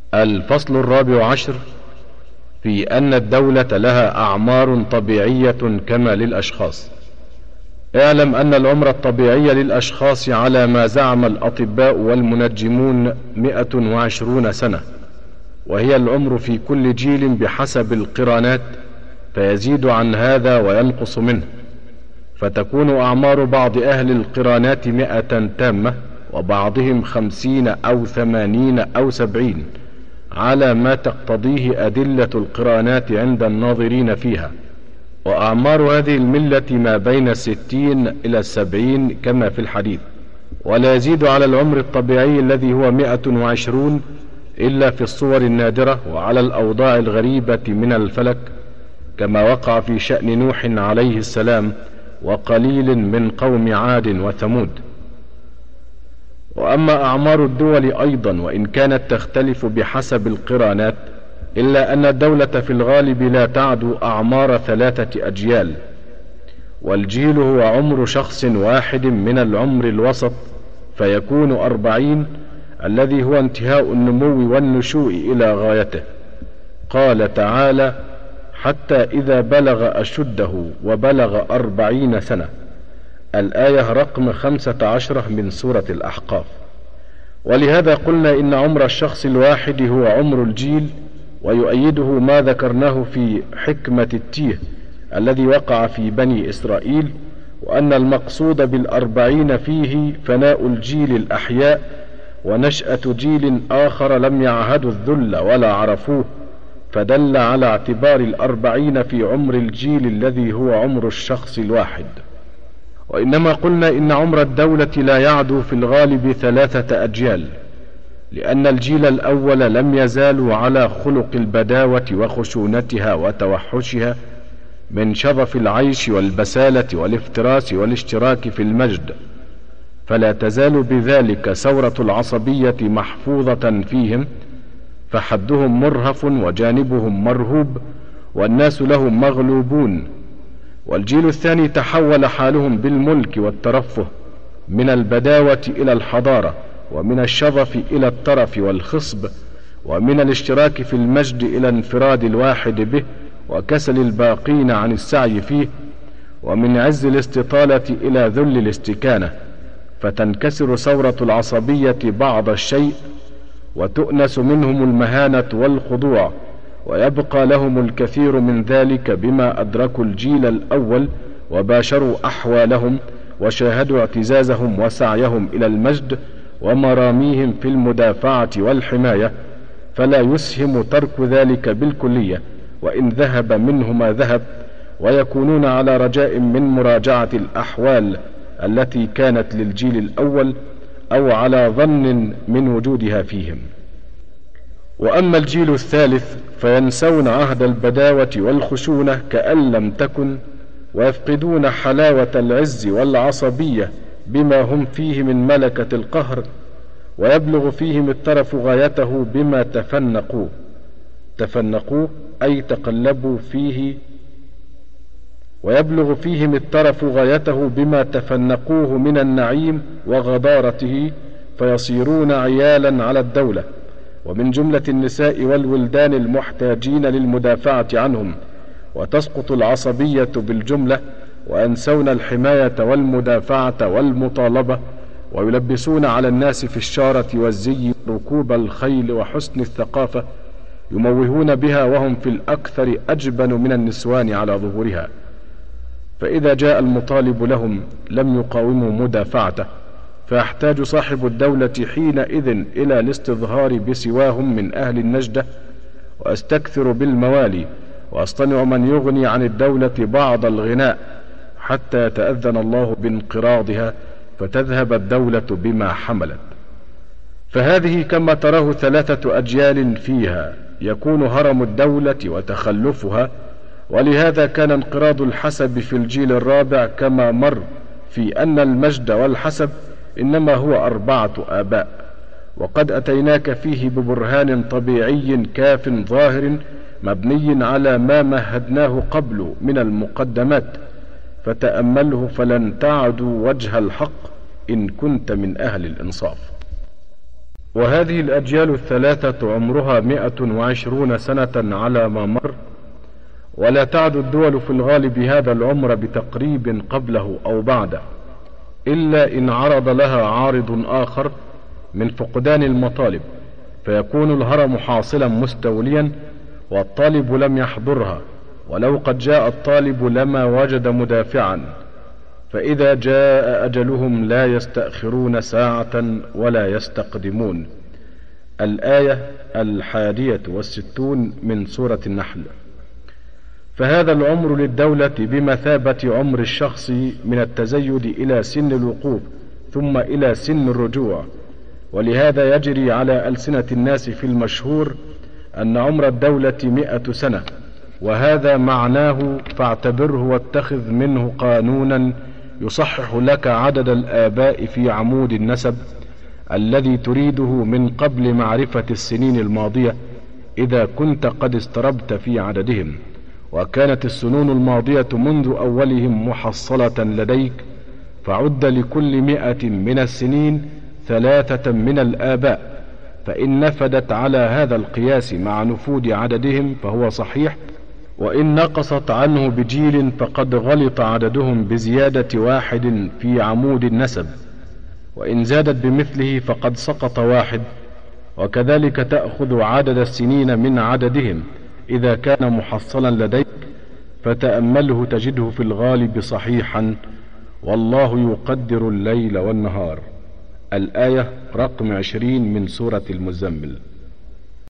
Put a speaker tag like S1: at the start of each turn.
S1: الفصل 14 في أن الدولة لها أعمار طبيعية كما للأشخاص. اعلم أن العمر الطبيعي للأشخاص على ما زعم الأطباء والمنجمون 120 سنة، وهي العمر في كل جيل بحسب القرانات، فيزيد عن هذا وينقص منه، فتكون أعمار بعض أهل القرانات 100 تامة، وبعضهم 50 أو 80 أو 70، على ما تقتضيه أدلة القرانات عند الناظرين فيها. وأعمار هذه الملة ما بين 60 إلى 70 كما في الحديث، ولا يزيد على العمر الطبيعي الذي هو 120 إلا في الصور النادرة وعلى الأوضاع الغريبة من الفلك، كما وقع في شأن نوح عليه السلام وقليل من قوم عاد وثمود. وأما أعمار الدول أيضا وإن كانت تختلف بحسب القرانات، إلا أن الدولة في الغالب لا تعدو أعمار 3 أجيال، والجيل هو عمر شخص واحد من العمر الوسط، فيكون 40 الذي هو انتهاء النمو والنشوء إلى غايته. قال تعالى: حتى إذا بلغ أشده وبلغ 40 سنة، الآية رقم 15 من سورة الأحقاف. ولهذا قلنا إن عمر الشخص الواحد هو عمر الجيل، ويؤيده ما ذكرناه في حكمة التيه الذي وقع في بني إسرائيل، وأن المقصود بال40 فيه فناء الجيل الأحياء ونشأة جيل آخر لم يعهدوا الذل ولا عرفوه، فدل على اعتبار 40 في عمر الجيل الذي هو عمر الشخص الواحد. وإنما قلنا إن عمر الدولة لا يعدو في الغالب 3 أجيال، لأن الجيل الأول لم يزالوا على خلق البداوة وخشونتها وتوحشها من شظف العيش والبسالة والافتراس والاشتراك في المجد، فلا تزال بذلك ثورة العصبية محفوظة فيهم، فحدهم مرهف وجانبهم مرهوب، والناس لهم مغلوبون. والجيل الثاني تحول حالهم بالملك والترفه من البداوة إلى الحضارة، ومن الشظف إلى الترف والخصب، ومن الاشتراك في المجد إلى انفراد الواحد به وكسل الباقين عن السعي فيه، ومن عز الاستطالة إلى ذل الاستكانة، فتنكسر ثورة العصبية بعض الشيء، وتؤنس منهم المهانة والخضوع، ويبقى لهم الكثير من ذلك بما أدركوا الجيل الأول وباشروا أحوالهم وشاهدوا اعتزازهم وسعيهم إلى المجد ومراميهم في المدافعة والحماية، فلا يسهم ترك ذلك بالكلية وإن ذهب منه ما ذهب، ويكونون على رجاء من مراجعة الأحوال التي كانت للجيل الأول، أو على ظن من وجودها فيهم. وأما الجيل الثالث فينسون عهد البداوة والخشونة كأن لم تكن، ويفقدون حلاوة العز والعصبية بما هم فيه من ملكة القهر، ويبلغ فيهم الترف غايته بما تفنقوه أي تقلبوا فيه، ويبلغ فيهم الترف غايته بما تفنقوه من النعيم وغضارته، فيصيرون عيالا على الدولة، ومن جملة النساء والولدان المحتاجين للمدافعة عنهم، وتسقط العصبية بالجملة، وينسون الحماية والمدافعة والمطالبة، ويلبسون على الناس في الشارة والزي ركوب الخيل وحسن الثقافة، يموهون بها وهم في الأكثر أجبن من النسوان على ظهورها. فإذا جاء المطالب لهم لم يقاوموا مدافعته، فيحتاج صاحب الدولة حينئذ إلى الاستظهار بسواهم من أهل النجدة، وأستكثر بالموالي، وأصطنع من يغني عن الدولة بعض الغناء، حتى يتأذن الله بانقراضها فتذهب الدولة بما حملت. فهذه كما تراه 3 أجيال فيها يكون هرم الدولة وتخلفها، ولهذا كان انقراض الحسب في الجيل الرابع كما مر في أن المجد والحسب إنما هو 4 آباء، وقد أتيناك فيه ببرهان طبيعي كاف ظاهر مبني على ما مهدناه قبل من المقدمات، فتأمله فلن تعدوا وجه الحق إن كنت من أهل الإنصاف. وهذه الأجيال الثلاثة عمرها 120 سنة على ما مر، ولا تعد الدول في الغالب هذا العمر بتقريب قبله أو بعده، إلا إن عرض لها عارض آخر من فقدان المطالب، فيكون الهرم حاصلا مستوليا والطالب لم يحضرها، ولو قد جاء الطالب لما وجد مدافعا، فإذا جاء أجلهم لا يستأخرون ساعة ولا يستقدمون. الآية 61 من سورة النحل. فهذا العمر للدولة بمثابة عمر الشخص من التزيد إلى سن الوقوف ثم إلى سن الرجوع، ولهذا يجري على ألسنة الناس في المشهور أن عمر الدولة 100 سنة، وهذا معناه فاعتبره واتخذ منه قانونا يصحح لك عدد الآباء في عمود النسب الذي تريده من قبل معرفة السنين الماضية، إذا كنت قد استربت في عددهم، وكانت السنون الماضية منذ أولهم محصلة لديك، فعد لكل 100 من السنين 3 من الآباء، فإن نفدت على هذا القياس مع نفود عددهم فهو صحيح، وإن نقصت عنه بجيل فقد غلط عددهم بزيادة 1 في عمود النسب، وإن زادت بمثله فقد سقط 1. وكذلك تأخذ عدد السنين من عددهم إذا كان محصلا لديك، فتأمله تجده في الغالب صحيحا، والله يقدر الليل والنهار. الآية رقم 20 من سورة المزمل.